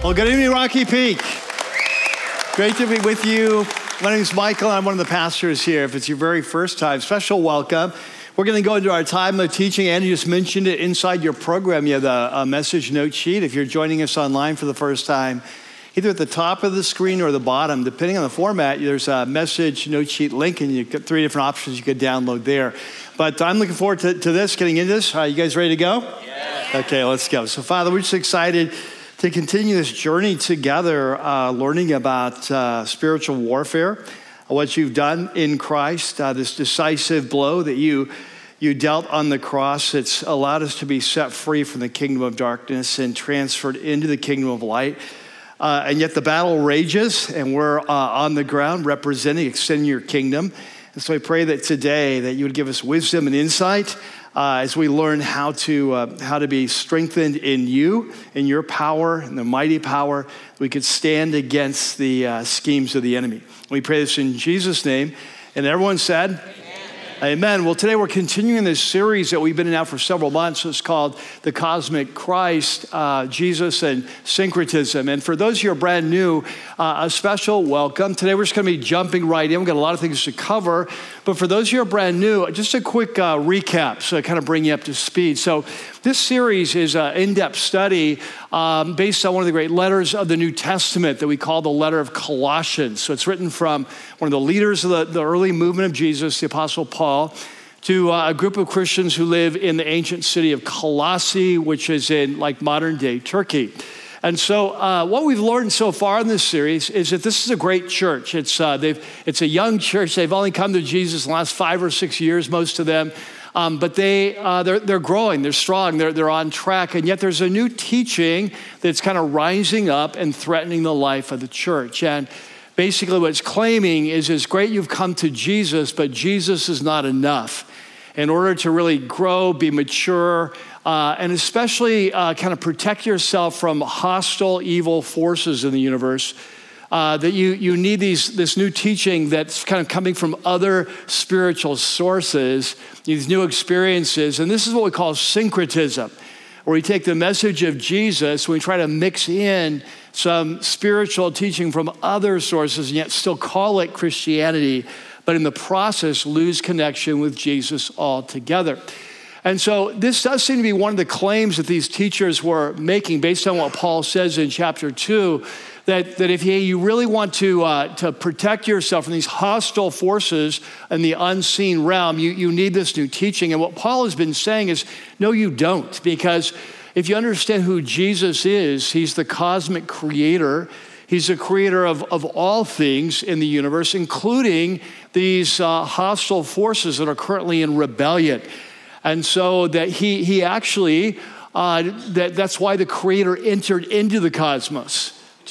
Well, good evening, Rocky Peak. Great to be with you. My name is Michael. I'm one of the pastors here. If it's your very first time, special welcome. We're going to go into our time of teaching. Andy just mentioned it inside your program. You have the message note sheet. If you're joining us online for the first time, either at the top of the screen or the bottom, depending on the format, there's a message note sheet link, and you've got 3 different options you could download there. But I'm looking forward to this, getting into this. You guys ready to go? Yes. Okay, let's go. So, Father, we're just excited to continue this journey together, learning about spiritual warfare, what you've done in Christ, this decisive blow that you dealt on the cross. It's allowed us to be set free from the kingdom of darkness and transferred into the kingdom of light. And yet the battle rages, and we're on the ground representing, extending your kingdom. And so I pray that today that you would give us wisdom and insight as we learn how to be strengthened in you, in your power, in the mighty power. We could stand against the schemes of the enemy. We pray this in Jesus' name. And everyone said, Amen. Well, today we're continuing this series that we've been in now for several months. It's called The Cosmic Christ, Jesus and Syncretism. And for those of you who are brand new, a special welcome. Today we're just going to be jumping right in. We've got a lot of things to cover. But for those of you who are brand new, just a quick recap so I kind of bring you up to speed. So this series is an in-depth study based on one of the great letters of the New Testament that we call the letter of Colossians. So it's written from one of the leaders of the early movement of Jesus, the Apostle Paul, to a group of Christians who live in the ancient city of Colossae, which is in like modern day Turkey. And so what we've learned so far in this series is that this is a great church. It's a young church. They've only come to Jesus in the last 5 or 6 years, most of them. But they're growing, they're strong, they're on track. And yet there's a new teaching that's kind of rising up and threatening the life of the church. And basically what it's claiming is it's great you've come to Jesus, but Jesus is not enough. In order to really grow, be mature, and especially kind of protect yourself from hostile, evil forces in the universe, that you need this new teaching that's kind of coming from other spiritual sources, these new experiences. And this is what we call syncretism, where we take the message of Jesus, we try to mix in some spiritual teaching from other sources and yet still call it Christianity, but in the process lose connection with Jesus altogether. And so this does seem to be one of the claims that these teachers were making based on what Paul says in chapter 2, that if you really want to protect yourself from these hostile forces in the unseen realm, you need this new teaching. And what Paul has been saying is, no, you don't. Because if you understand who Jesus is, he's the cosmic creator. He's the creator of all things in the universe, including these hostile forces that are currently in rebellion. And so that he actually, that's why the creator entered into the cosmos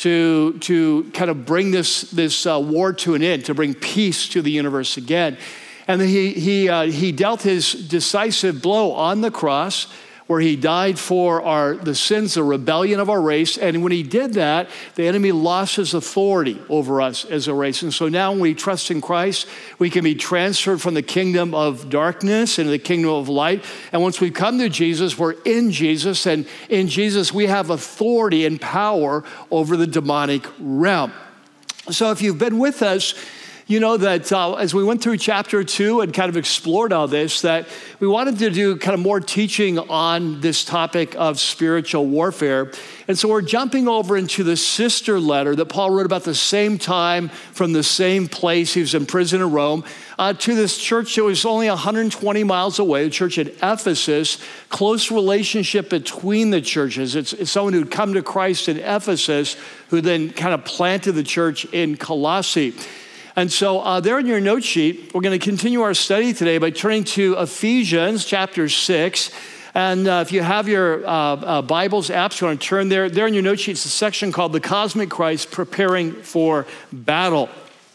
to kind of bring this war to an end, to bring peace to the universe again. And then he dealt his decisive blow on the cross, where he died for the sins, the rebellion of our race. And when he did that, the enemy lost his authority over us as a race. And so now when we trust in Christ, we can be transferred from the kingdom of darkness into the kingdom of light. And once we come to Jesus, we're in Jesus. And in Jesus, we have authority and power over the demonic realm. So if you've been with us, you know that as we went through chapter 2 and kind of explored all this, that we wanted to do kind of more teaching on this topic of spiritual warfare. And so we're jumping over into the sister letter that Paul wrote about the same time from the same place. He was in prison in Rome, to this church that was only 120 miles away, the church at Ephesus. Close relationship between the churches. It's someone who'd come to Christ in Ephesus who then kind of planted the church in Colossae. And so there in your note sheet, we're going to continue our study today by turning to Ephesians chapter 6. And if you have your Bibles, apps, you want to turn there. There in your note sheet, it's a section called The Cosmic Christ, Preparing for Battle.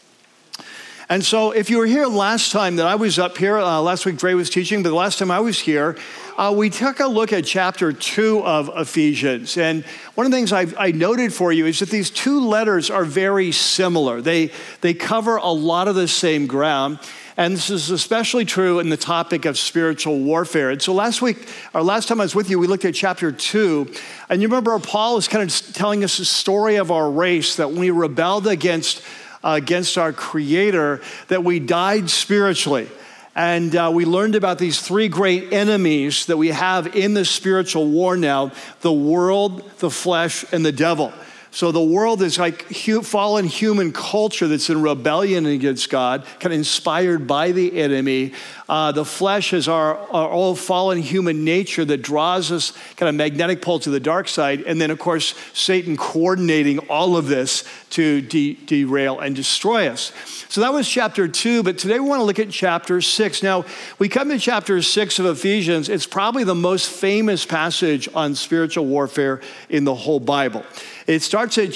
And so if you were here last time that I was up here, last week Dre was teaching, but the last time I was here, we took a look at chapter 2 of Ephesians. And one of the things I noted for you is that these two letters are very similar. They cover a lot of the same ground. And this is especially true in the topic of spiritual warfare. And so last time I was with you, we looked at chapter 2. And you remember Paul is kind of telling us the story of our race, that when we rebelled against our Creator, that we died spiritually. And we learned about these three great enemies that we have in the spiritual war now: the world, the flesh, and the devil. So the world is like fallen human culture that's in rebellion against God, kind of inspired by the enemy. The flesh is our old fallen human nature that draws us kind of magnetic pull to the dark side. And then, of course, Satan coordinating all of this to derail and destroy us. So that was chapter 2, but today we want to look at chapter 6. Now, we come to chapter 6 of Ephesians. It's probably the most famous passage on spiritual warfare in the whole Bible. It starts at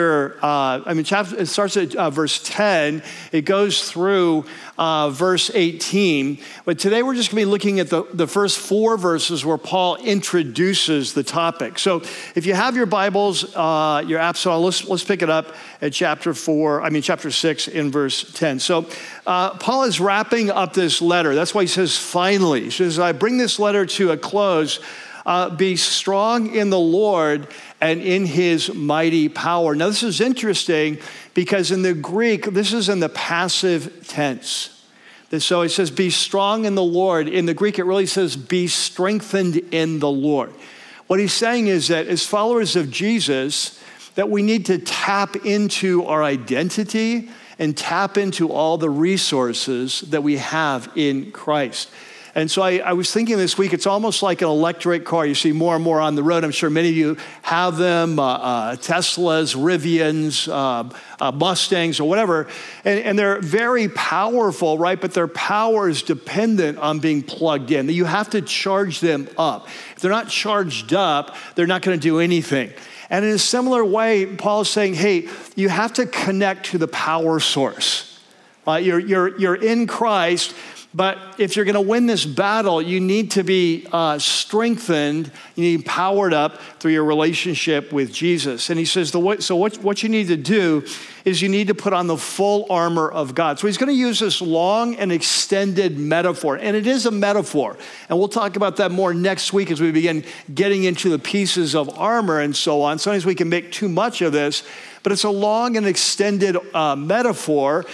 it starts at verse 10. It goes through verse 18. But today we're just going to be looking at the first 4 verses where Paul introduces the topic. So if you have your Bibles, your apps on, let's pick it up at chapter 6 in verse 10. So Paul is wrapping up this letter. That's why he says, finally. He says, I bring this letter to a close. Be strong in the Lord and in his mighty power. Now, this is interesting because in the Greek, this is in the passive tense. So it says, be strong in the Lord. In the Greek, it really says, be strengthened in the Lord. What he's saying is that as followers of Jesus, that we need to tap into our identity and tap into all the resources that we have in Christ. And so I was thinking this week, it's almost like an electric car. You see more and more on the road. I'm sure many of you have them, Teslas, Rivians, Mustangs, or whatever. And they're very powerful, right? But their power is dependent on being plugged in. You have to charge them up. If they're not charged up, they're not going to do anything. And in a similar way, Paul is saying, hey, you have to connect to the power source. You're in Christ. But if you're going to win this battle, you need to be strengthened. You need to be powered up through your relationship with Jesus. And he says, what you need to do is you need to put on the full armor of God. So he's going to use this long and extended metaphor. And it is a metaphor. And we'll talk about that more next week as we begin getting into the pieces of armor and so on. Sometimes we can make too much of this. But it's a long and extended metaphor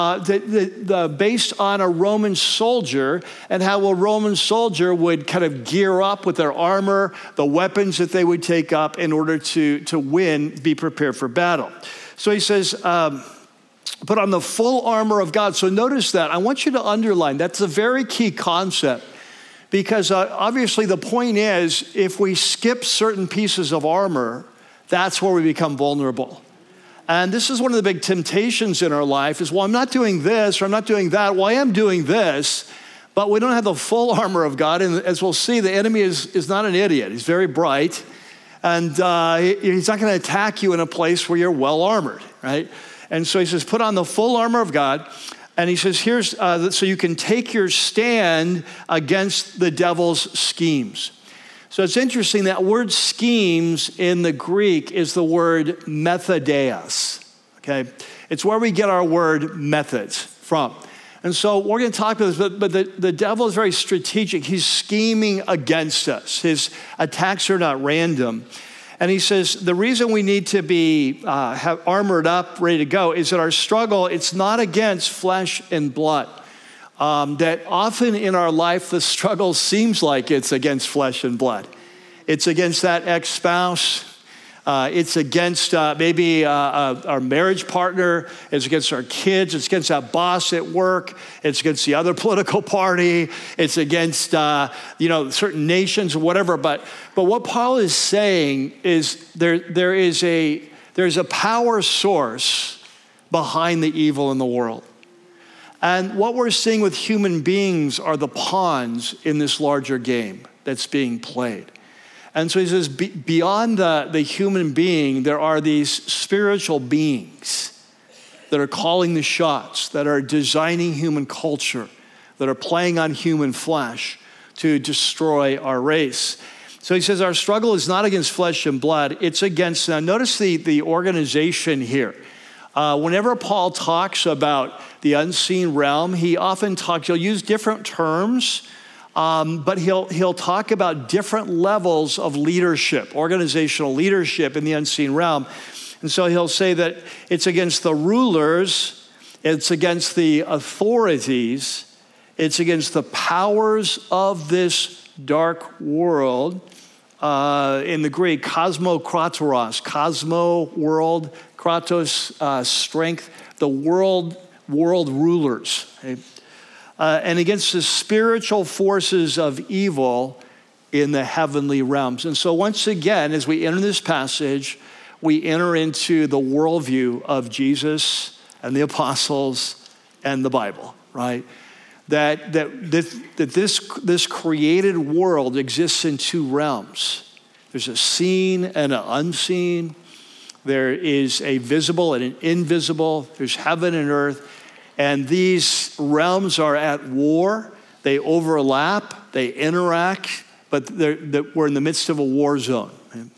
based on a Roman soldier and how a Roman soldier would kind of gear up with their armor, the weapons that they would take up in order to win, be prepared for battle. So he says, put on the full armor of God. So notice that. I want you to underline, that's a very key concept. Because obviously the point is, if we skip certain pieces of armor, that's where we become vulnerable. And this is one of the big temptations in our life is, well, I'm not doing this or I'm not doing that. Well, I am doing this, but we don't have the full armor of God. And as we'll see, the enemy is not an idiot. He's very bright. And he's not going to attack you in a place where you're well armored, right? And so he says, put on the full armor of God. And he says, here's so you can take your stand against the devil's schemes. So it's interesting, that word schemes in the Greek is the word methodeos, okay? It's where we get our word methods from. And so we're going to talk about this, but the devil is very strategic. He's scheming against us. His attacks are not random. And he says the reason we need to be have armored up, ready to go, is that our struggle, it's not against flesh and blood. That often in our life, the struggle seems like it's against flesh and blood. It's against that ex-spouse. It's against maybe our marriage partner. It's against our kids. It's against that boss at work. It's against the other political party. It's against certain nations or whatever. But what Paul is saying is there's a power source behind the evil in the world. And what we're seeing with human beings are the pawns in this larger game that's being played. And so he says, beyond the human being, there are these spiritual beings that are calling the shots, that are designing human culture, that are playing on human flesh to destroy our race. So he says, our struggle is not against flesh and blood, it's against, now notice the organization here. Whenever Paul talks about the unseen realm, he'll use different terms, but he'll talk about different levels of leadership, organizational leadership in the unseen realm. And so he'll say that it's against the rulers, it's against the authorities, it's against the powers of this dark world. In the Greek, kosmokratoros, cosmo, world, kratos, strength, the world rulers. Okay? And against the spiritual forces of evil in the heavenly realms. And so once again, as we enter this passage, we enter into the worldview of Jesus and the apostles and the Bible, right? That this created world exists in two realms. There's a seen and an unseen. There is a visible and an invisible. There's heaven and earth. And these realms are at war. They overlap. They interact. But we're in the midst of a war zone.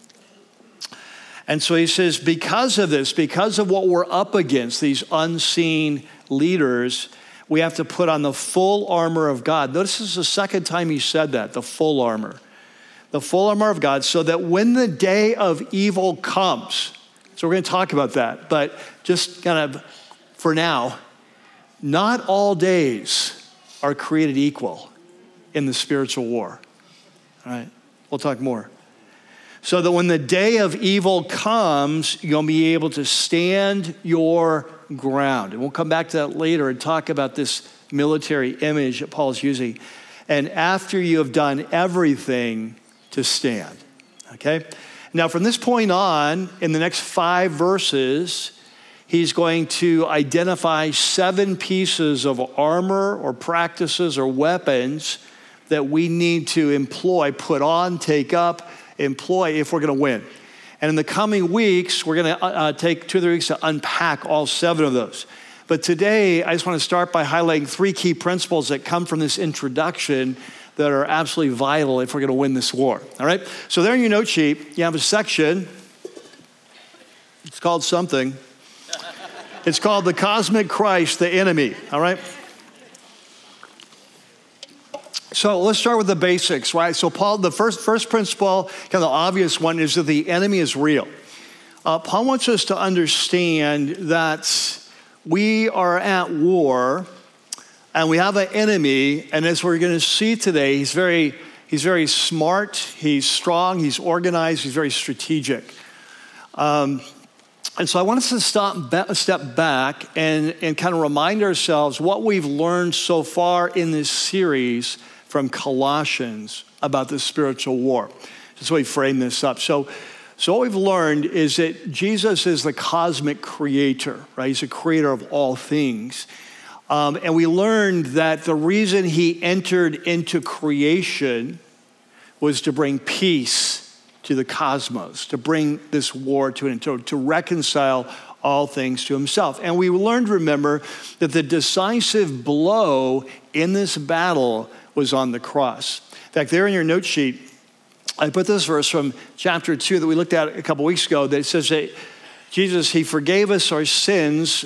And so he says, because of this, because of what we're up against, these unseen leaders, we have to put on the full armor of God. Notice this is the second time he said that, the full armor. The full armor of God, so that when the day of evil comes, so we're going to talk about that, but just kind of for now, not all days are created equal in the spiritual war. All right, we'll talk more. So that when the day of evil comes, you'll be able to stand your ground. And we'll come back to that later and talk about this military image that Paul's using. And after you have done everything, to stand. Okay? Now, from this point on, in the next 5 verses, he's going to identify 7 pieces of armor or practices or weapons that we need to employ, put on, take up, employ if we're going to win. And in the coming weeks, we're going to take 2 or 3 weeks to unpack all 7 of those. But today, I just want to start by highlighting 3 key principles that come from this introduction that are absolutely vital if we're going to win this war. All right? So there in your note sheet, you have a section. It's called something. It's called the Cosmic Christ, the Enemy. All right? So let's start with the basics, right? So Paul, the first principle, kind of the obvious one, is that the enemy is real. Paul wants us to understand that we are at war and we have an enemy, and as we're going to see today, he's very smart, he's strong, he's organized, he's very strategic. And so I want us to step back and kind of remind ourselves what we've learned so far in this series from Colossians about the spiritual war. That's why we frame this up. So what we've learned is that Jesus is the cosmic creator, right? He's the creator of all things. And we learned that the reason he entered into creation was to bring peace to the cosmos, to bring this war to an end, to reconcile all things to himself. And we learned, remember, that the decisive blow in this battle was on the cross. In fact, there in your note sheet, I put this verse from chapter 2 that we looked at a couple weeks ago that says that Jesus, he forgave us our sins,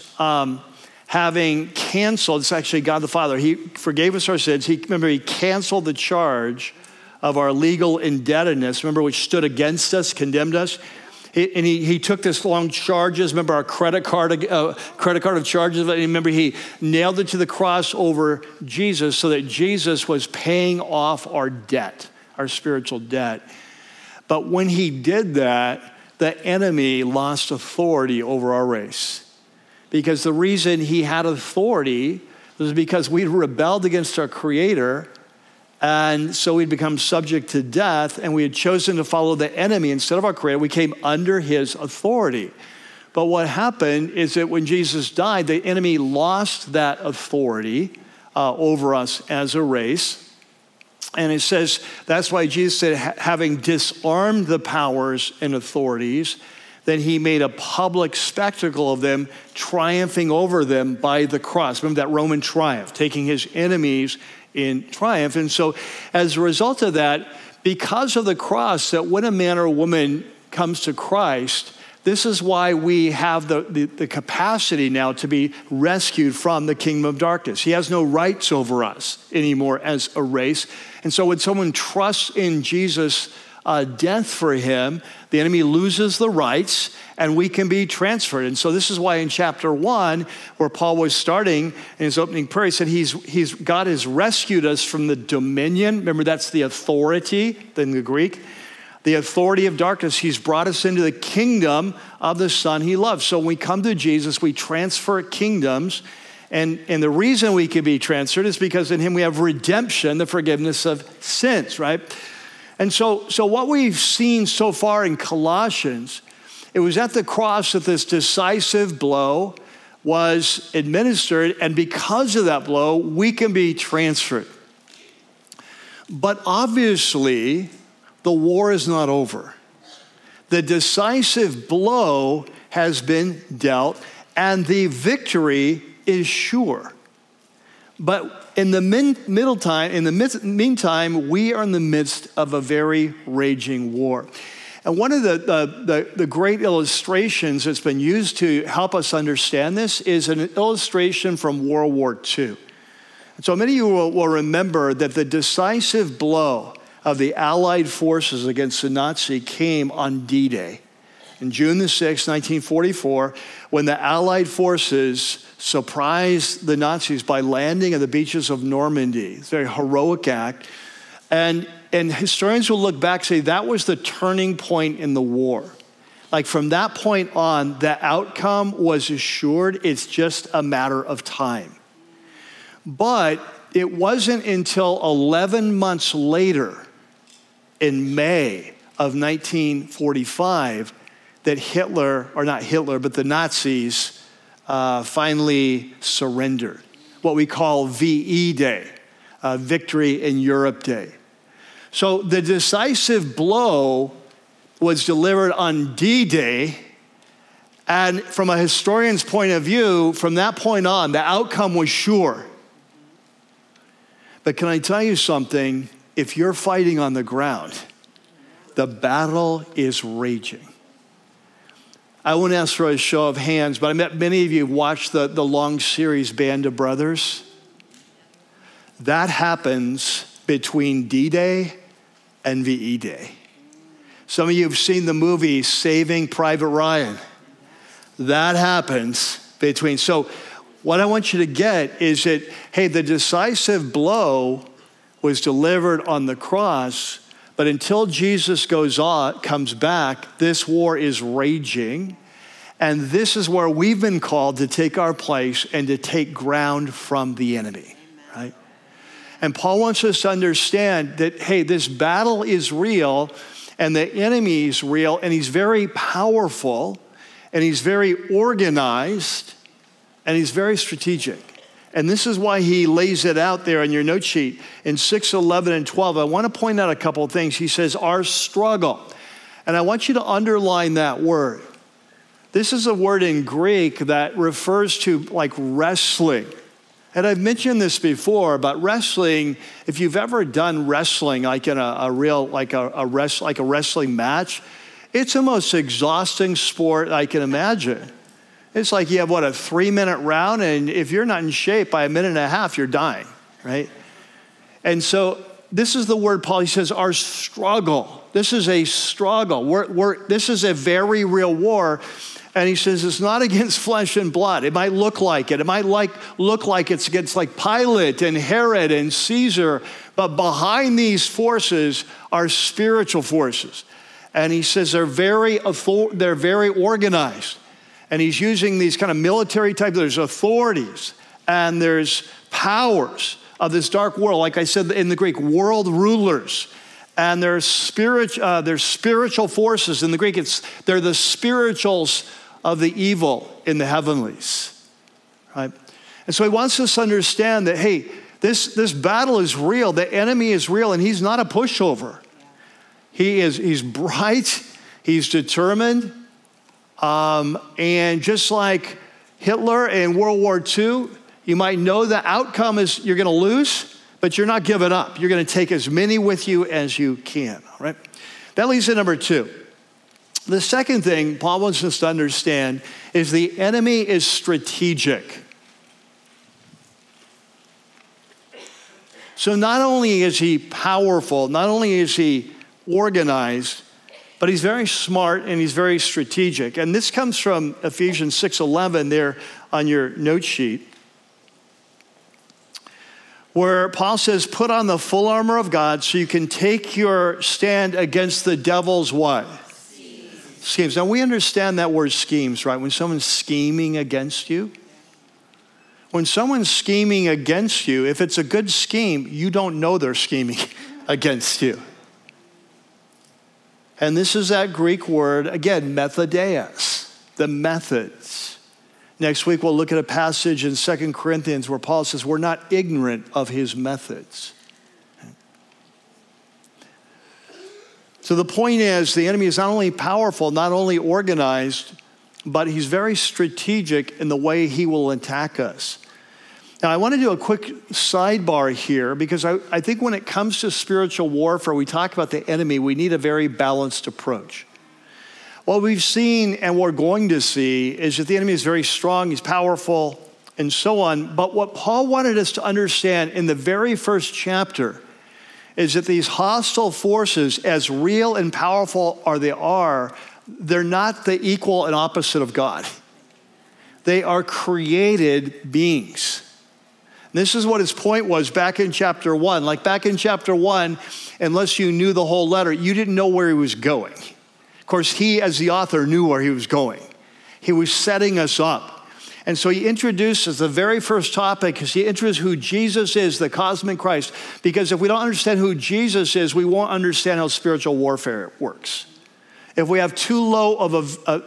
having canceled, it's actually God the Father, he forgave us our sins. He canceled the charge of our legal indebtedness, remember, which stood against us, condemned us. He took this long charges, remember our credit card of charges, and remember he nailed it to the cross over Jesus so that Jesus was paying off our debt, our spiritual debt. But when he did that, the enemy lost authority over our race. Because the reason he had authority was because we'd rebelled against our Creator, and so we'd become subject to death, and we had chosen to follow the enemy instead of our Creator. We came under his authority. But what happened is that when Jesus died, the enemy lost that authority over us as a race. And it says, that's why Jesus said, having disarmed the powers and authorities, then he made a public spectacle of them, triumphing over them by the cross. Remember that Roman triumph, taking his enemies in triumph. And so as a result of that, because of the cross, that when a man or a woman comes to Christ, This is why we have the capacity now to be rescued from the kingdom of darkness. He has no rights over us anymore as a race. And so when someone trusts in Jesus' death for him, the enemy loses the rights and we can be transferred. And so this is why in chapter 1, where Paul was starting in his opening prayer, he said God has rescued us from the dominion. Remember, that's the authority in the Greek. The authority of darkness. He's brought us into the kingdom of the Son he loves. So when we come to Jesus, we transfer kingdoms. And the reason we can be transferred is because in him we have redemption, the forgiveness of sins, right? And so what we've seen so far in Colossians, it was at the cross that this decisive blow was administered. And because of that blow, we can be transferred. But obviously, the war is not over. The decisive blow has been dealt, and the victory is sure. But in the meantime, we are in the midst of a very raging war. And one of the great illustrations that's been used to help us understand this is an illustration from World War II. And so many of you will remember that the decisive blow of the Allied forces against the Nazi came on D-Day. In June the 6th, 1944, when the Allied forces surprised the Nazis by landing at the beaches of Normandy. It's a very heroic act. And historians will look back and say that was the turning point in the war. Like from that point on, the outcome was assured. It's just a matter of time. But it wasn't until 11 months later, in May of 1945, that the Nazis finally surrendered. What we call VE Day, Victory in Europe Day. So the decisive blow was delivered on D-Day, and from a historian's point of view, from that point on, the outcome was sure. But can I tell you something? If you're fighting on the ground, the battle is raging. I won't ask for a show of hands, but I bet many of you watched the long series Band of Brothers. That happens between D-Day and VE Day. Some of you have seen the movie Saving Private Ryan. That happens between. So what I want you to get is that, hey, the decisive blow was delivered on the cross, but until Jesus comes back, this war is raging. And this is where we've been called to take our place and to take ground from the enemy, right? And Paul wants us to understand that, hey, this battle is real and the enemy is real, and he's very powerful and he's very organized and he's very strategic. And this is why he lays it out there on your note sheet in 6, 11, and 12. I want to point out a couple of things. He says, our struggle. And I want you to underline that word. This is a word in Greek that refers to like wrestling. And I've mentioned this before, but wrestling, if you've ever done wrestling, like in a wrestling match, it's the most exhausting sport I can imagine. It's like you have, a 3-minute round, and if you're not in shape by a minute and a half, you're dying, right? And so this is the word Paul, he says, our struggle. This is a struggle. This is a very real war. And he says it's not against flesh and blood. It might look like it. It might look like it's against like Pilate and Herod and Caesar. But behind these forces are spiritual forces. And he says they're very organized. And he's using these kind of military type. There's authorities and there's powers of this dark world. Like I said in the Greek, world rulers. And there's spiritual forces. In the Greek, they're the spirituals of the evil in the heavenlies, right? And so he wants us to understand that, hey, this battle is real. The enemy is real, and he's not a pushover. He's bright. He's determined. And just like Hitler in World War II, you might know the outcome is you're going to lose, but you're not giving up. You're going to take as many with you as you can, all right? That leads to number 2. The second thing Paul wants us to understand is the enemy is strategic. So not only is he powerful, not only is he organized, but he's very smart and he's very strategic. And this comes from Ephesians 6:11 there on your note sheet, where Paul says, put on the full armor of God so you can take your stand against the devil's what? Schemes. Now we understand that word schemes, right? When someone's scheming against you. When someone's scheming against you, if it's a good scheme, you don't know they're scheming against you. And this is that Greek word, again, methodeia, the methods. Next week, we'll look at a passage in 2 Corinthians where Paul says, we're not ignorant of his methods. So the point is, the enemy is not only powerful, not only organized, but he's very strategic in the way he will attack us. Now, I want to do a quick sidebar here because I think when it comes to spiritual warfare, we talk about the enemy, we need a very balanced approach. What we've seen and we're going to see is that the enemy is very strong, he's powerful, and so on. But what Paul wanted us to understand in the very first chapter is that these hostile forces, as real and powerful as they are, they're not the equal and opposite of God. They are created beings. This is what his point was back in chapter 1. Like back in chapter 1, unless you knew the whole letter, you didn't know where he was going. Of course, he, as the author, knew where he was going. He was setting us up. And so he introduces the very first topic, because he introduces who Jesus is, the cosmic Christ. Because if we don't understand who Jesus is, we won't understand how spiritual warfare works. If we have too low of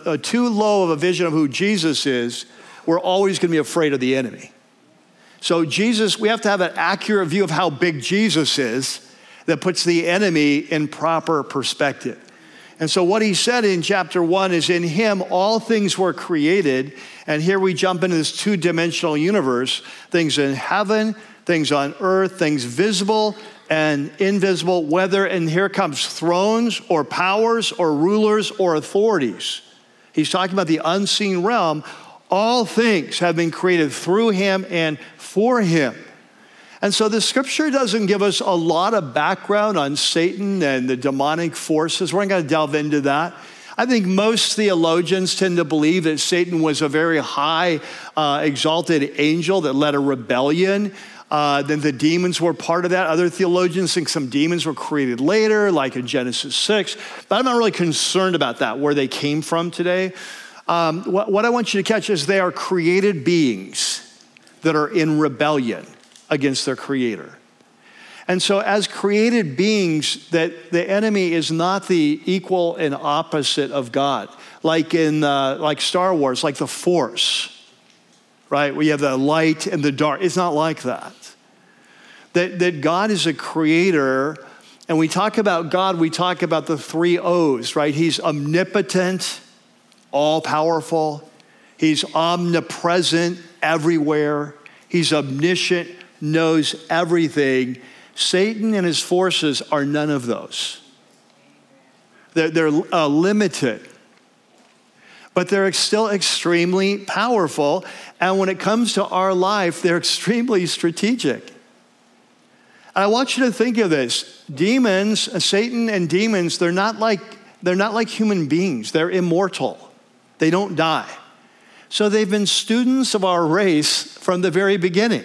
a vision of who Jesus is, we're always going to be afraid of the enemy. So Jesus, we have to have an accurate view of how big Jesus is that puts the enemy in proper perspective. And so what he said in chapter 1 is, in him all things were created. And here we jump into this two-dimensional universe, things in heaven, things on earth, things visible and invisible, whether, and here comes thrones or powers or rulers or authorities. He's talking about the unseen realm. All things have been created through him and for him. And so the scripture doesn't give us a lot of background on Satan and the demonic forces. We're not going to delve into that. I think most theologians tend to believe that Satan was a very high, exalted angel that led a rebellion. Then the demons were part of that. Other theologians think some demons were created later, like in Genesis 6. But I'm not really concerned about that, where they came from today. What I want you to catch is they are created beings that are in rebellion against their creator. And so as created beings, that the enemy is not the equal and opposite of God. Like in like Star Wars, like the Force, right? We have the light and the dark. It's not like that. That God is a creator, and we talk about God, we talk about the 3 O's, right? He's omnipotent, all-powerful. He's omnipresent everywhere. He's omniscient, knows everything. Satan and his forces are none of those. They're limited, but they're still extremely powerful. And when it comes to our life, they're extremely strategic. And I want you to think of this. Demons, Satan and demons, they're not like human beings. They're immortal. They don't die. So they've been students of our race from the very beginning.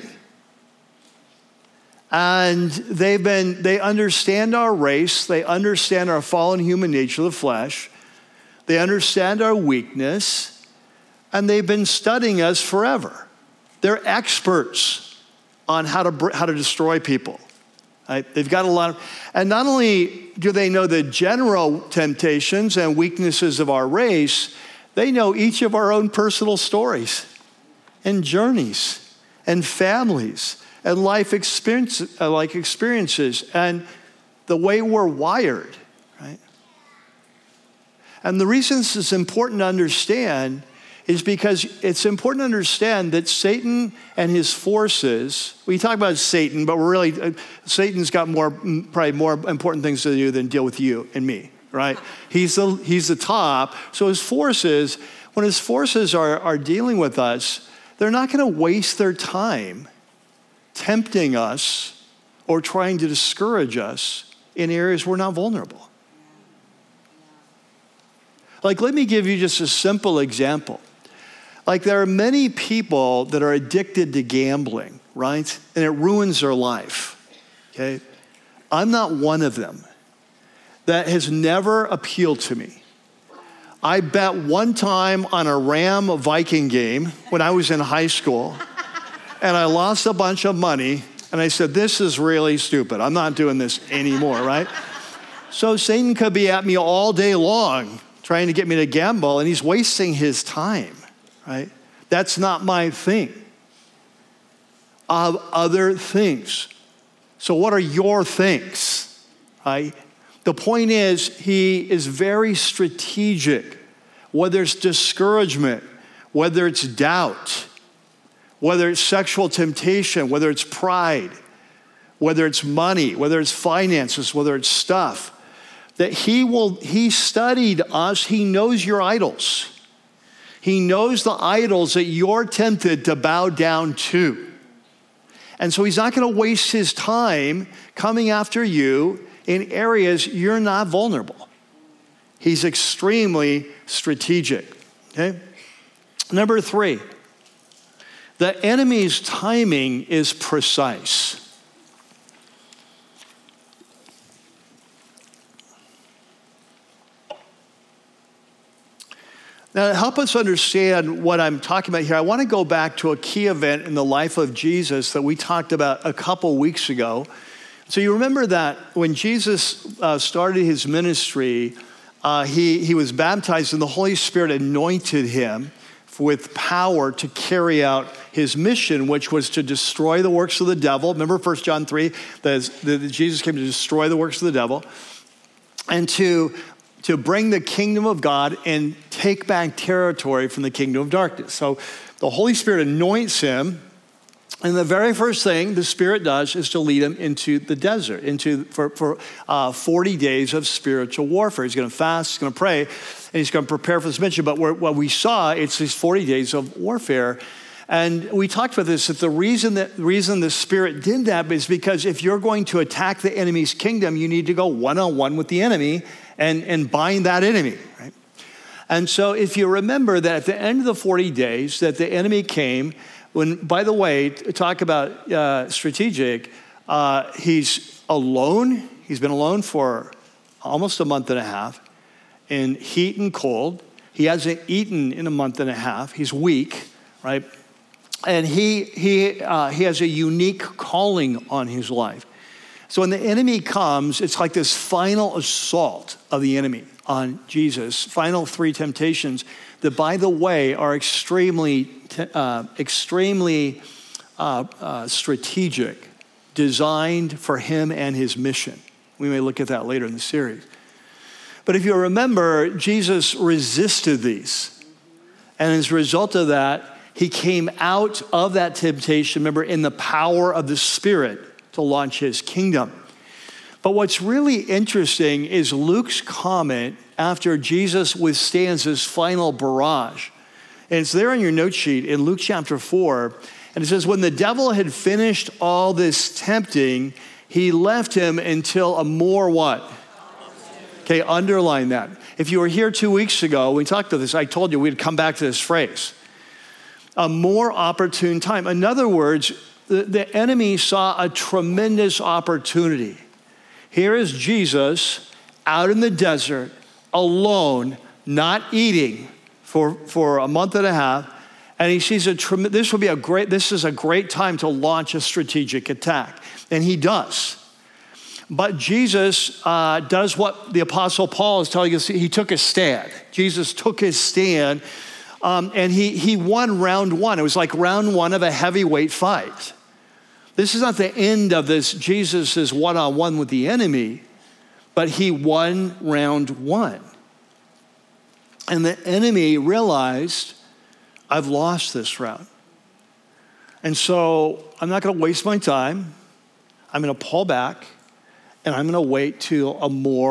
And they understand our race. They understand our fallen human nature of the flesh. They understand our weakness. And they've been studying us forever. They're experts on how to destroy people. Right? They've got a lot of, and not only do they know the general temptations and weaknesses of our race, they know each of our own personal stories and journeys and families and life experiences and the way we're wired, right? And the reason this is important to understand is because it's important to understand that Satan and his forces, we talk about Satan, but Satan's got probably more important things to do than deal with you and me, right? He's the top. So his forces, when his forces are dealing with us, they're not going to waste their time tempting us or trying to discourage us in areas we're not vulnerable. Like, let me give you just a simple example. Like, there are many people that are addicted to gambling, right? And it ruins their life, okay? I'm not one of them. That has never appealed to me. I bet one time on a Ram Viking game when I was in high school, and I lost a bunch of money, and I said, this is really stupid. I'm not doing this anymore, right? So Satan could be at me all day long trying to get me to gamble, and he's wasting his time, right? That's not my thing. Of other things. So what are your things, right? The point is, he is very strategic, whether it's discouragement, whether it's doubt, whether it's sexual temptation, whether it's pride, whether it's money, whether it's finances, whether it's stuff, that he studied us. He knows your idols. He knows the idols that you're tempted to bow down to. And so he's not going to waste his time coming after you in areas you're not vulnerable. He's extremely strategic, okay? Number 3, the enemy's timing is precise. Now, to help us understand what I'm talking about here, I want to go back to a key event in the life of Jesus that we talked about a couple weeks ago. So you remember that when Jesus started his ministry, he was baptized and the Holy Spirit anointed him with power to carry out his mission, which was to destroy the works of the devil. Remember 1 John 3, that Jesus came to destroy the works of the devil and to bring the kingdom of God and take back territory from the kingdom of darkness. So the Holy Spirit anoints him, and the very first thing the Spirit does is to lead him into the desert, for 40 days of spiritual warfare. He's going to fast, he's going to pray, and he's going to prepare for this mission. But what we saw, it's these 40 days of warfare. And we talked about this, that the reason the Spirit did that is because if you're going to attack the enemy's kingdom, you need to go one-on-one with the enemy and bind that enemy, right? And so if you remember that at the end of the 40 days that the enemy came, by the way, talk about strategic, he's alone. He's been alone for almost a month and a half in heat and cold. He hasn't eaten in a month and a half. He's weak, right? And he has a unique calling on his life. So when the enemy comes, it's like this final assault of the enemy on Jesus, final 3 temptations that, by the way, are extremely strategic, designed for him and his mission. We may look at that later in the series. But if you remember, Jesus resisted these. And as a result of that, he came out of that temptation, remember, in the power of the Spirit to launch his kingdom. But what's really interesting is Luke's comment after Jesus withstands his final barrage. And it's there on your note sheet in Luke chapter 4. And it says, when the devil had finished all this tempting, he left him until a more what? Okay, underline that. If you were here 2 weeks ago, we talked about this, I told you we'd come back to this phrase. A more opportune time. In other words, the enemy saw a tremendous opportunity. Here is Jesus out in the desert, alone, not eating for a month and a half, and he sees this is a great time to launch a strategic attack, and he does. But Jesus does what the Apostle Paul is telling us. He took a stand. Jesus took his stand, and he won round one. It was like round one of a heavyweight fight. This is not the end of this. Jesus is one-on-one with the enemy, but he won round one. And the enemy realized, I've lost this round. And so I'm not going to waste my time. I'm going to pull back, and I'm going to wait till a more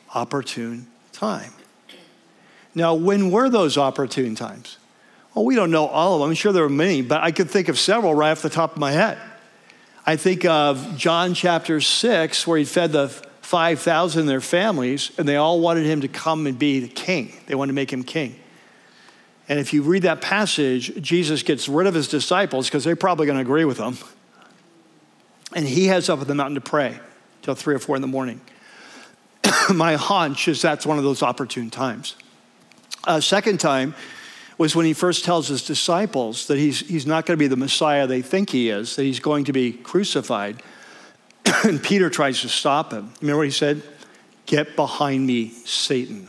opportune time. Now, when were those opportune times? Well, we don't know all of them. I'm sure there were many, but I could think of several right off the top of my head. I think of John chapter 6, where he fed the 5,000 and their families, and they all wanted him to come and be the king. They wanted to make him king. And if you read that passage, Jesus gets rid of his disciples because they're probably going to agree with him. And he heads up on the mountain to pray till 3 or 4 in the morning. My hunch is that's one of those opportune times. Second time was when he first tells his disciples that he's not going to be the Messiah they think he is, that he's going to be crucified. And Peter tries to stop him. Remember what he said? "Get behind me, Satan."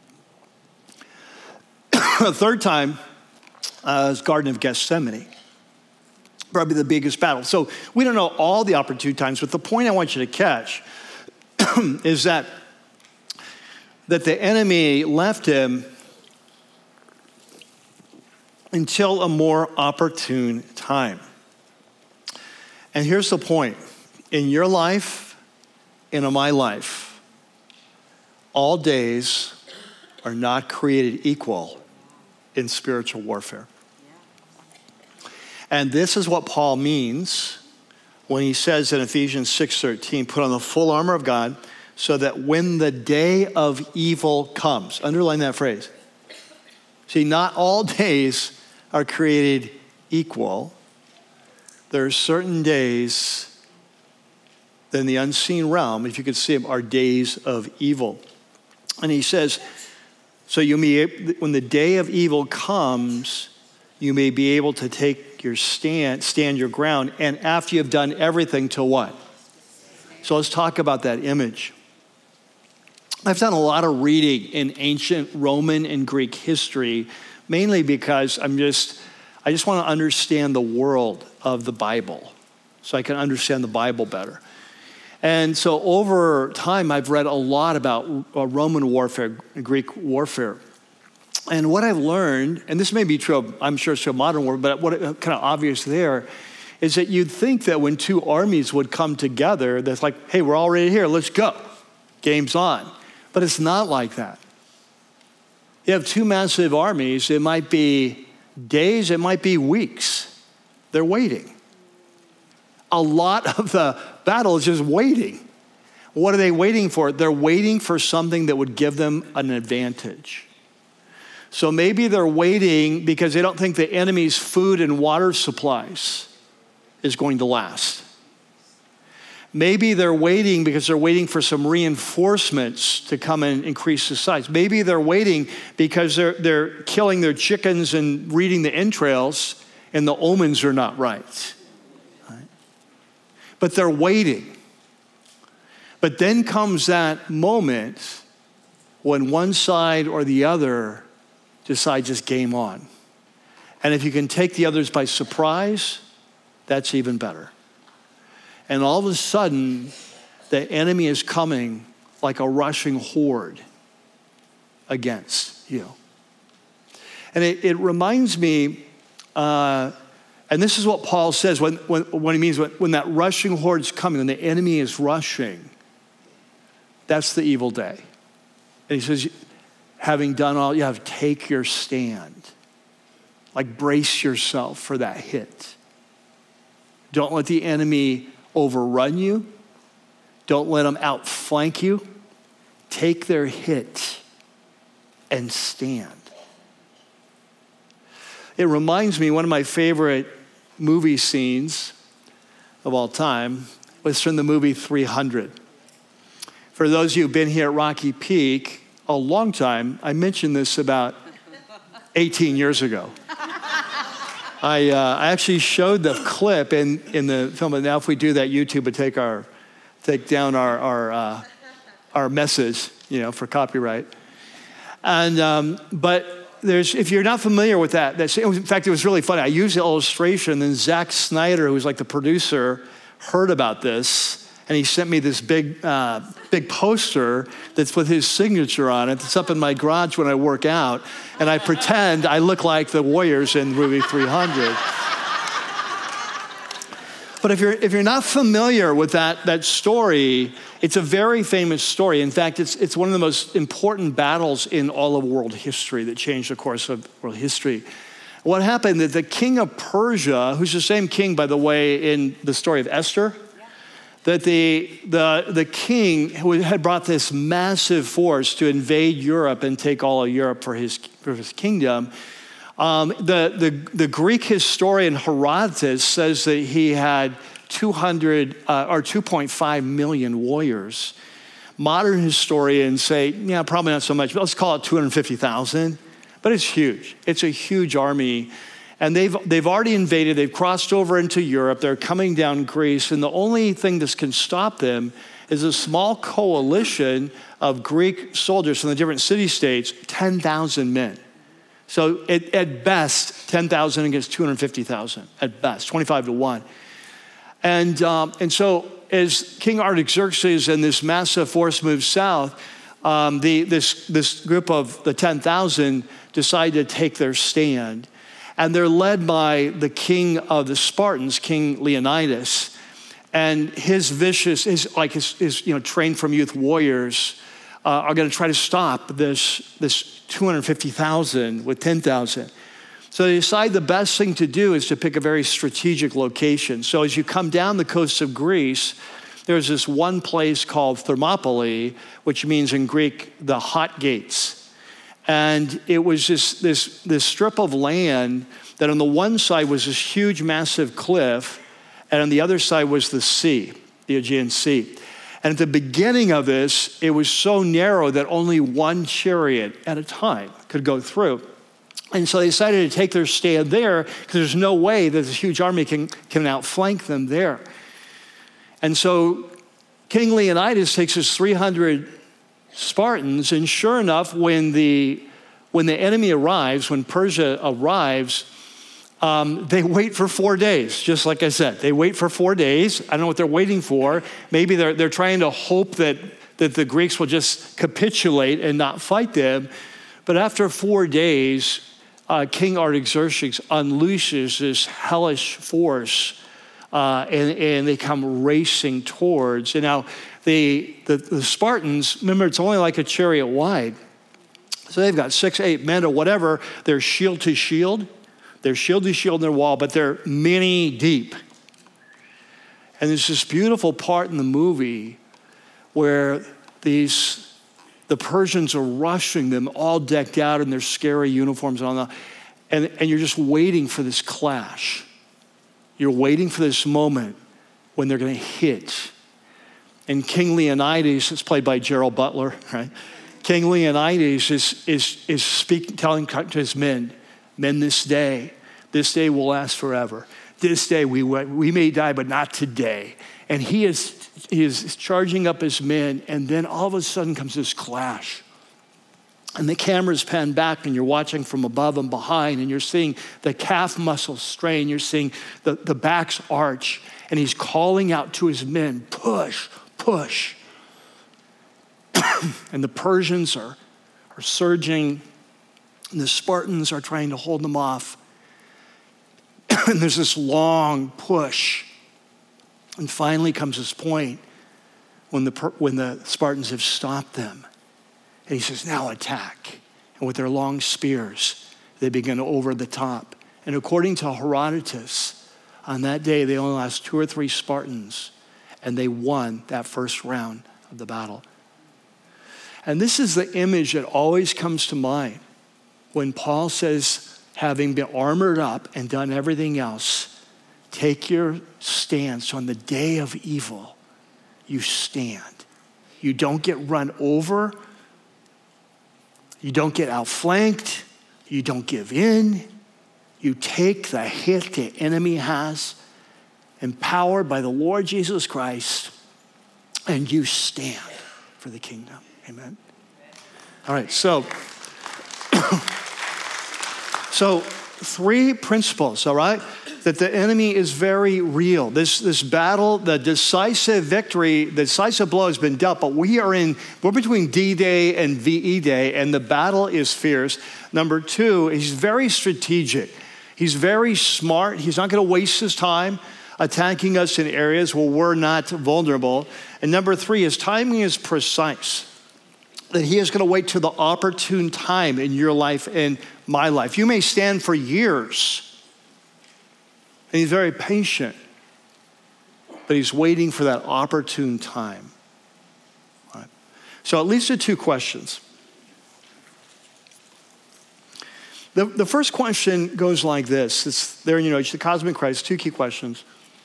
The third time is Garden of Gethsemane. Probably the biggest battle. So we don't know all the opportune times, but the point I want you to catch is that the enemy left him until a more opportune time. And here's the point. In your life, and in my life, all days are not created equal in spiritual warfare. And this is what Paul means when he says in Ephesians 6:13, "Put on the full armor of God so that when the day of evil comes." Underline that phrase. See, not all days are created equal. There are certain days in the unseen realm, if you could see them, are days of evil. And he says, so when the day of evil comes, you may be able to take your stand your ground, and after you've done everything, to what? So let's talk about that image. I've done a lot of reading in ancient Roman and Greek history, mainly because I just want to understand the world of the Bible, so I can understand the Bible better. And so over time, I've read a lot about Roman warfare, Greek warfare. And what I've learned, and this may be true, I'm sure it's true of modern warfare, but what kind of obvious there is that you'd think that when two armies would come together, that's like, hey, we're already here, let's go. Game's on. But it's not like that. You have two massive armies, it might be days, it might be weeks. They're waiting. A lot of the battle is just waiting. What are they waiting for? They're waiting for something that would give them an advantage. So maybe they're waiting because they don't think the enemy's food and water supplies is going to last. Maybe they're waiting because they're waiting for some reinforcements to come and increase the size. Maybe they're waiting because they're killing their chickens and reading the entrails and the omens are not right. But they're waiting. But then comes that moment when one side or the other decide just game on. And if you can take the others by surprise, that's even better. And all of a sudden, the enemy is coming like a rushing horde against you. And it reminds me, and this is what Paul says when he means when that rushing horde is coming, when the enemy is rushing, that's the evil day. And he says, having done all, you have to take your stand. Like brace yourself for that hit. Don't let the enemy overrun you. Don't let them outflank you. Take their hit and stand. It reminds me, one of my favorite movie scenes of all time was from the movie 300. For those of you who've been here at Rocky Peak a long time, I mentioned this about 18 years ago. I actually showed the clip in the film, and now if we do that, YouTube would take down our message, for copyright. And but if you're not familiar with that, in fact, it was really funny. I used the illustration, and Zack Snyder, who was like the producer, heard about this, and he sent me this big poster that's with his signature on it. It's up in my garage when I work out, and I pretend I look like the Warriors in movie 300. But if you're not familiar with that story, it's a very famous story. In fact, it's one of the most important battles in all of world history that changed the course of world history. What happened that the king of Persia, who's the same king, by the way, in the story of Esther, that the king who had brought this massive force to invade Europe and take all of Europe for his kingdom. The Greek historian Herodotus says that he had 2.5 million warriors. Modern historians say, yeah, probably not so much, but let's call it 250,000. But it's huge. It's a huge army. And they've already invaded. They've crossed over into Europe. They're coming down Greece. And the only thing that can stop them is a small coalition of Greek soldiers from the different city-states, 10,000 men. So at best, 10,000 against 250,000, at best, 25 to 1. And so as King Artaxerxes and this massive force moves south, this group of the 10,000 decide to take their stand. And they're led by the king of the Spartans, King Leonidas. And his trained from youth warriors are going to try to stop this 250,000 with 10,000. So they decide the best thing to do is to pick a very strategic location. So as you come down the coast of Greece, there's this one place called Thermopylae, which means in Greek, the hot gates. And it was this strip of land that on the one side was this huge, massive cliff, and on the other side was the sea, the Aegean Sea. And at the beginning of this, it was so narrow that only one chariot at a time could go through. And so they decided to take their stand there because there's no way that this huge army can outflank them there. And so King Leonidas takes his 300 Spartans, and sure enough, when the enemy arrives, when Persia arrives, they wait for 4 days, just like I said. They wait for 4 days. I don't know what they're waiting for. Maybe they're trying to hope that the Greeks will just capitulate and not fight them. But after 4 days, King Artaxerxes unleashes this hellish force, and they come racing towards. And now the Spartans, remember, it's only like a chariot wide. So they've got 6, 8 men or whatever. They're shield to shield. They're shield to shield in their wall, but they're many deep. And there's this beautiful part in the movie where the Persians are rushing them, all decked out in their scary uniforms and you're just waiting for this clash. You're waiting for this moment when they're going to hit. And King Leonidas, it's played by Gerald Butler, right? King Leonidas is speaking, telling to his men, this day will last forever. This day we may die, but not today. And he is charging up his men, and then all of a sudden comes this clash. And the camera's panned back, and you're watching from above and behind, and you're seeing the calf muscles strain, you're seeing the backs arch, and he's calling out to his men, push, push. And the Persians are surging, and the Spartans are trying to hold them off. And there's this long push. And finally comes this point when the Spartans have stopped them. And he says, now attack. And with their long spears, they begin over the top. And according to Herodotus, on that day, they only lost 2 or 3 Spartans, and they won that first round of the battle. And this is the image that always comes to mind when Paul says, having been armored up and done everything else, take your stance on the day of evil. You stand. You don't get run over. You don't get outflanked. You don't give in. You take the hit the enemy has, empowered by the Lord Jesus Christ, and you stand for the kingdom. Amen. All right, so 3 principles, all right? That the enemy is very real. This battle, the decisive victory, the decisive blow has been dealt, but we're between D-Day and VE Day, and the battle is fierce. Number 2, he's very strategic. He's very smart. He's not going to waste his time. attacking us in areas where we're not vulnerable. And number 3, his timing is precise, that he is going to wait till the opportune time in your life and my life. You may stand for years, and he's very patient, but he's waiting for that opportune time. All right. So it leads to 2 questions. The first question goes like this. It's there in your notes, the cosmic crisis, 2 key questions.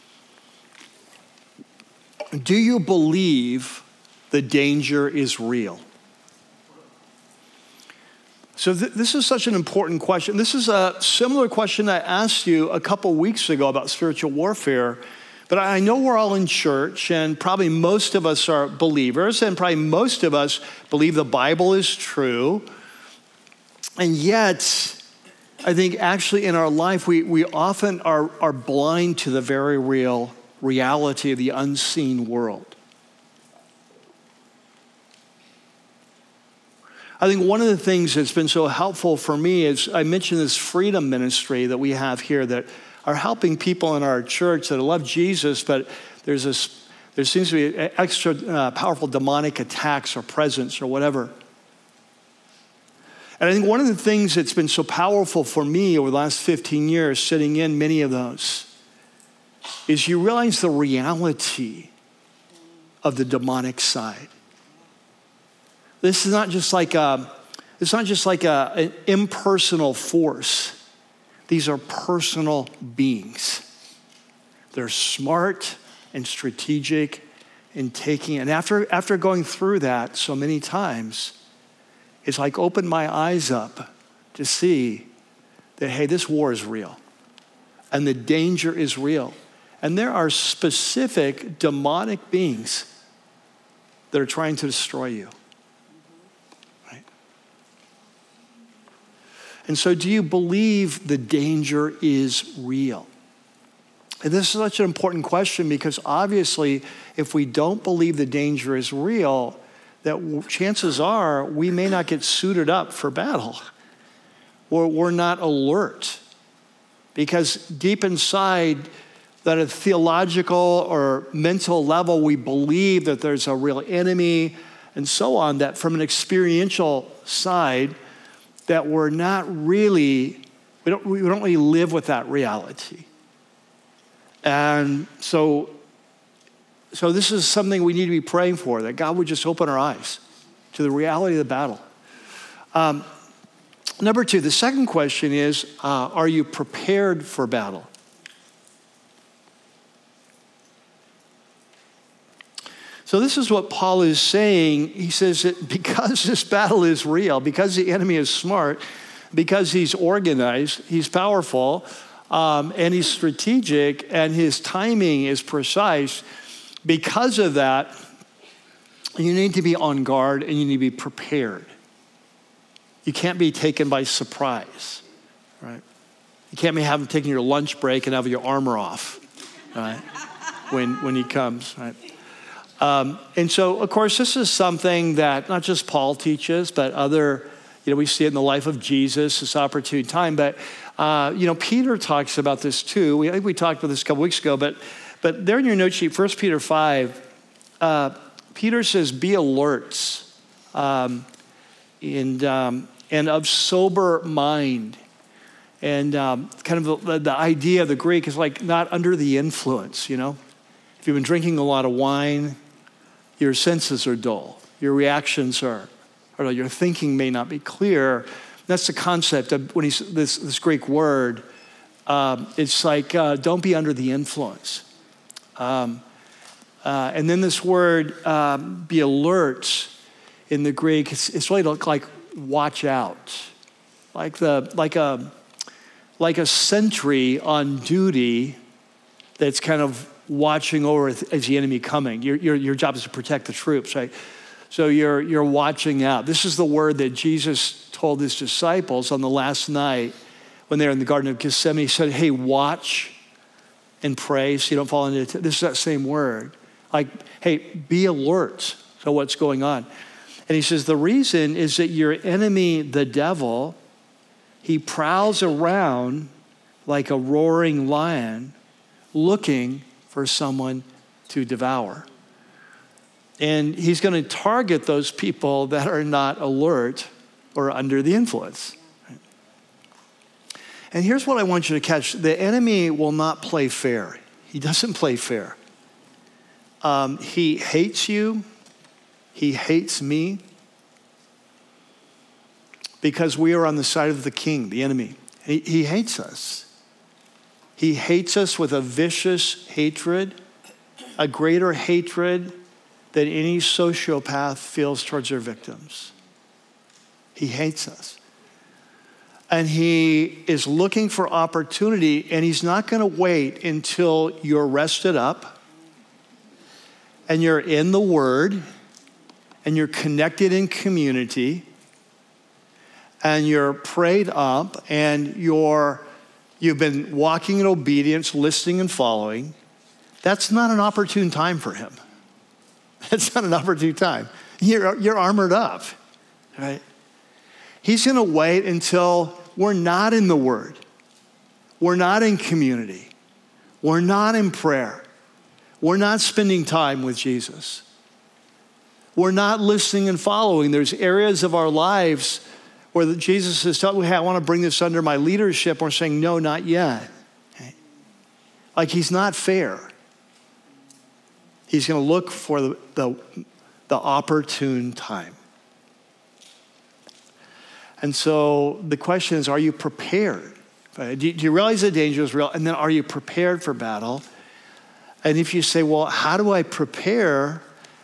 Do you believe the danger is real? So this is such an important question. This is a similar question I asked you a couple weeks ago about spiritual warfare. But I know we're all in church, and probably most of us are believers, and probably most of us believe the Bible is true. And yet, I think actually in our life, we often are blind to the very real reality of the unseen world. I think one of the things that's been so helpful for me is I mentioned this freedom ministry that we have here that are helping people in our church that love Jesus, but there seems to be extra powerful demonic attacks or presence or whatever. And I think one of the things that's been so powerful for me over the last 15 years, sitting in many of those, is you realize the reality of the demonic side. This is not just like an impersonal force. These are personal beings. They're smart and strategic in taking, and after going through that so many times, it's like opened my eyes up to see that, hey, this war is real. And the danger is real. And there are specific demonic beings that are trying to destroy you. Right? And so do you believe the danger is real? And this is such an important question because obviously if we don't believe the danger is real, that chances are we may not get suited up for battle, or we're not alert. Because deep inside, that at a theological or mental level, we believe that there's a real enemy and so on, that from an experiential side, that we're not really, we don't really live with that reality. And so this is something we need to be praying for, that God would just open our eyes to the reality of the battle. Number 2, the second question is, are you prepared for battle? So this is what Paul is saying. He says that because this battle is real, because the enemy is smart, because he's organized, he's powerful, and he's strategic, and his timing is precise, because of that, you need to be on guard and you need to be prepared. You can't be taken by surprise, right? You can't be having taken your lunch break and have your armor off, right? when he comes, right? And so, of course, this is something that not just Paul teaches, but other, we see it in the life of Jesus, this opportune time. But, Peter talks about this too. I think we talked about this a couple weeks ago, but there in your note sheet, 1 Peter 5, Peter says, be alerts and of sober mind. And kind of the idea of the Greek is like not under the influence, If you've been drinking a lot of wine, your senses are dull. Your reactions are your thinking may not be clear. That's the concept of when this Greek word. It's like don't be under the influence. And then this word, be alert, in the Greek, it's really like watch out, like a sentry on duty that's kind of watching over as the enemy coming. Your job is to protect the troops, right? So you're watching out. This is the word that Jesus told his disciples on the last night when they were in the Garden of Gethsemane. He said, hey, watch and pray so you don't fall into this is that same word. Like, hey, be alert to what's going on. And he says, the reason is that your enemy, the devil, he prowls around like a roaring lion looking for someone to devour. And he's going to target those people that are not alert or under the influence. And here's what I want you to catch. The enemy will not play fair. He doesn't play fair. He hates you. He hates me because we are on the side of the king, the enemy. He hates us. He hates us with a vicious hatred, a greater hatred than any sociopath feels towards their victims. He hates us. And he is looking for opportunity, and he's not going to wait until you're rested up and you're in the Word and you're connected in community and you're prayed up and you've been walking in obedience, listening and following. That's not an opportune time for him. That's not an opportune time. You're armored up, right? He's going to wait until we're not in the Word. We're not in community. We're not in prayer. We're not spending time with Jesus. We're not listening and following. There's areas of our lives where Jesus is telling, hey, I want to bring this under my leadership. We're saying, no, not yet. Okay? Like he's not fair. He's going to look for the opportune time. And so the question is, are you prepared? Do you realize the danger is real? And then are you prepared for battle? And if you say, well, how do I prepare?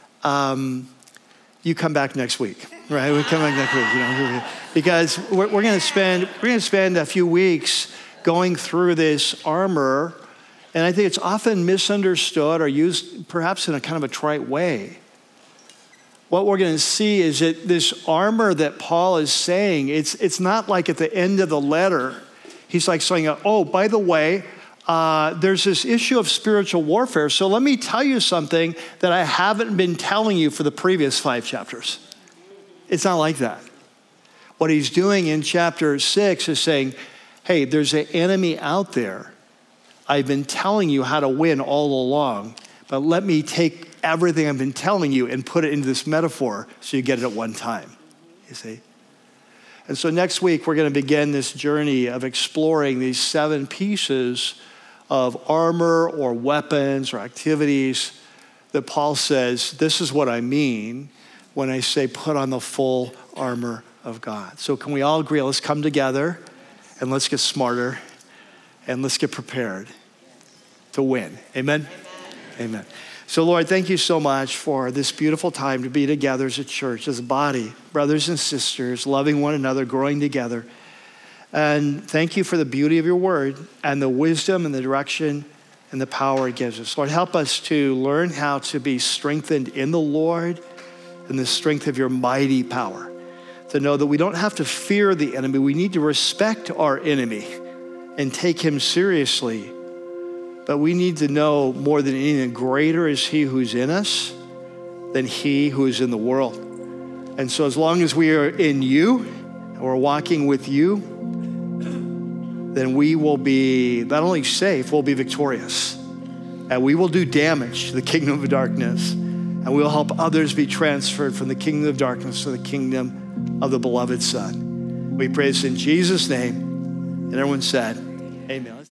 You come back next week, right? We come back next week, because we're going to spend a few weeks going through this armor. And I think it's often misunderstood or used perhaps in a kind of a trite way. What we're going to see is that this armor that Paul is saying, it's not like at the end of the letter, he's like saying, oh, by the way, there's this issue of spiritual warfare. So let me tell you something that I haven't been telling you for the previous 5 chapters. It's not like that. What he's doing in chapter 6 is saying, hey, there's an enemy out there. I've been telling you how to win all along, but let me take everything I've been telling you and put it into this metaphor so you get it at one time, you see? And so next week, we're going to begin this journey of exploring these 7 pieces of armor or weapons or activities that Paul says, this is what I mean when I say put on the full armor of God. So can we all agree, let's come together and let's get smarter and let's get prepared to win. Amen? Amen. So Lord, thank you so much for this beautiful time to be together as a church, as a body, brothers and sisters, loving one another, growing together. And thank you for the beauty of your word and the wisdom and the direction and the power it gives us. Lord, help us to learn how to be strengthened in the Lord and the strength of your mighty power. To know that we don't have to fear the enemy. We need to respect our enemy and take him seriously. But we need to know more than anything, greater is he who's in us than he who is in the world. And so as long as we are in you and we're walking with you, then we will be not only safe, we'll be victorious. And we will do damage to the kingdom of darkness. And we will help others be transferred from the kingdom of darkness to the kingdom of the beloved Son. We pray this in Jesus' name. And everyone said, amen.